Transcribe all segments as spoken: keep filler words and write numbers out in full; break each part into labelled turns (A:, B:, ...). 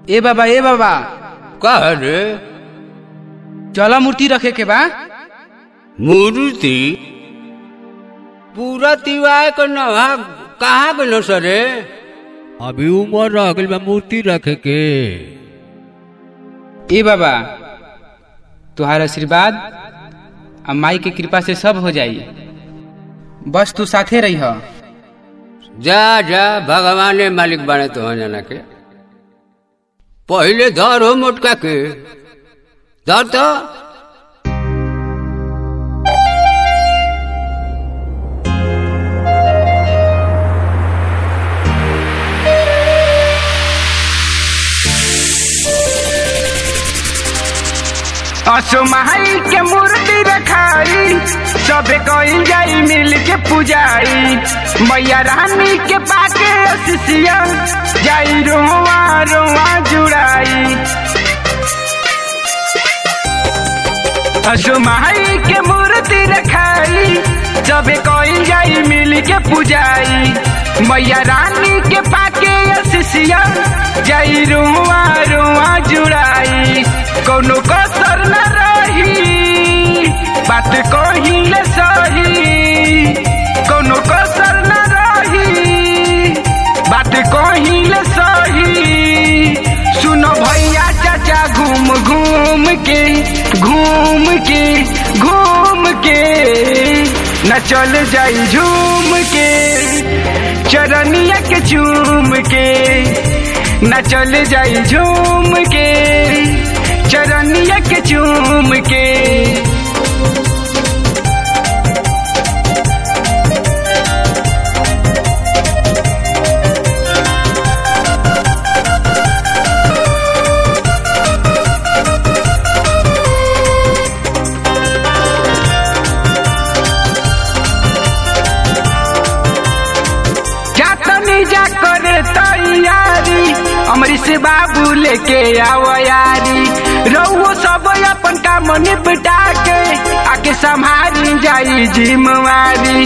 A: ए बाबा ए बाबा
B: का रे?
A: चला मूर्ति रखे के बा।
B: मूर्ति पूरा तिवाय का नहा कहाँ गलो सरे?
C: अभी उम्र रह गई बा मूर्ति रखे के।
A: ए बाबा तुहार आशीर्वाद और माई के कृपा से सब हो जाई, बस तू साथे रही हो।
B: जा जा भगवान मालिक बने तो हो जाना के। पहले धर हो मोटका के धर तो
A: असमाई के मूर्ति रखाई सबे कइल जाई मिल के पूजाई, मैया रानी के पाके असिसिया जाई रोवा रोवा जुड़ाई। असमाई के मूर्ति रखाई सबे कइल जाई मिल के पूजाई, मैया रानी के पाके असिसिया जाई रोवा रोवा जुड़ाई। कोनो कसर न रही बात कहिले सही, कोनो कसर न रही बात कहिले सही। सुनो भैया चाचा घूम घूम के घूम के घूम के न चल जाई झूम के, चरनिया के चूम के न चल जाई झूम के, चरनिया के चूम के। जातनी जा करे तैयारी अमरीश बाबू लेके आओ यारी, रहुओ सब अपन काम निपटा के आके संभाली जाई जिम्मेवारी।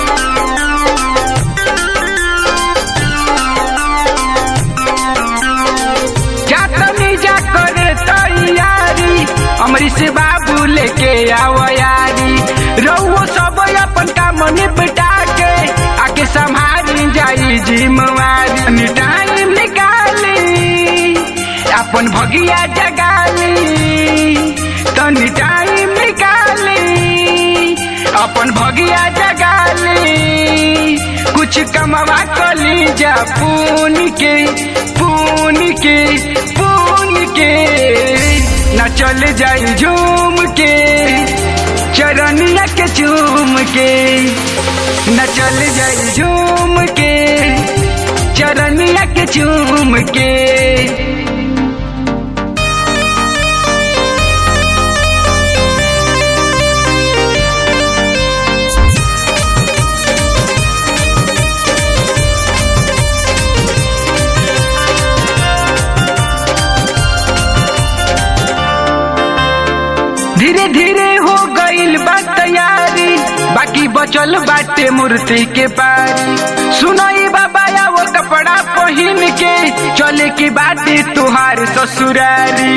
A: जातनी जा करे तैयारी अमरीश बाबू लेके आओ यारी, रहुओ सब अपन काम निपटा के आके संभाली जाई जिम्मेवारी। टाइम निकाली अपन भगिया जगाली, तनी टाइम निकाली अपन भगिया जगाली, कुछ कमवा कली जा पून के पून के पून के न चल जाई झूम के, चरनिया के चूम के न चल जाई झूम के, चरनिया के चूम के। धीरे धीरे हो गईल बा तैयारी, बाकी बचल बाटे मूर्ति के पारी। सुनई बाबा वो कपड़ा पहन के चले की बाटे तुहार ससुरारी।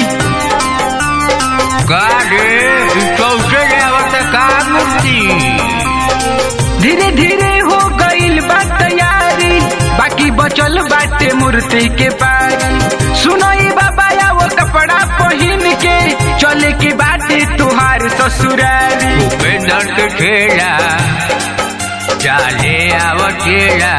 B: का मूर्ति
A: धीरे धीरे हो गईल बा तैयारी, बाकी बचल बाटे मूर्ति के पारी। सुनई बाबा वो कपड़ा पहन के चले की बाटे तुहार ससुरारी।
B: उपेंद्र के ठेला चाले आवटेला,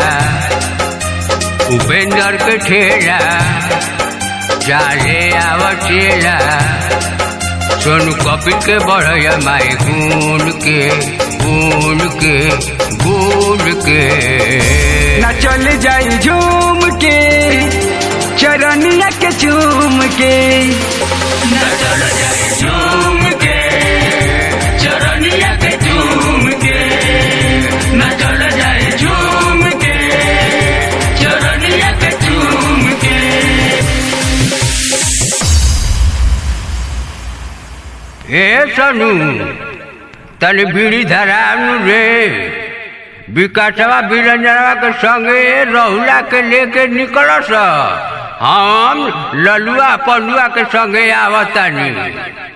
B: उपेंद्र के ठेला चाले आवटेला, सोनू कपिल के बढ़िया माई गुन के गुन के गुन के
A: न चल जाई झूम के, चरनिया के चूम के
B: न चल जाई झूम के, चरनिया के चूम के न चल जाई झूम के, चरनिया के चूम के। ए सनू तन बीड़ी धरानु रे, विकासवा बिरंजनवा के संगे रहुला के लेके निकल स। हम ललुआ पलुआ के संगे आवतानी।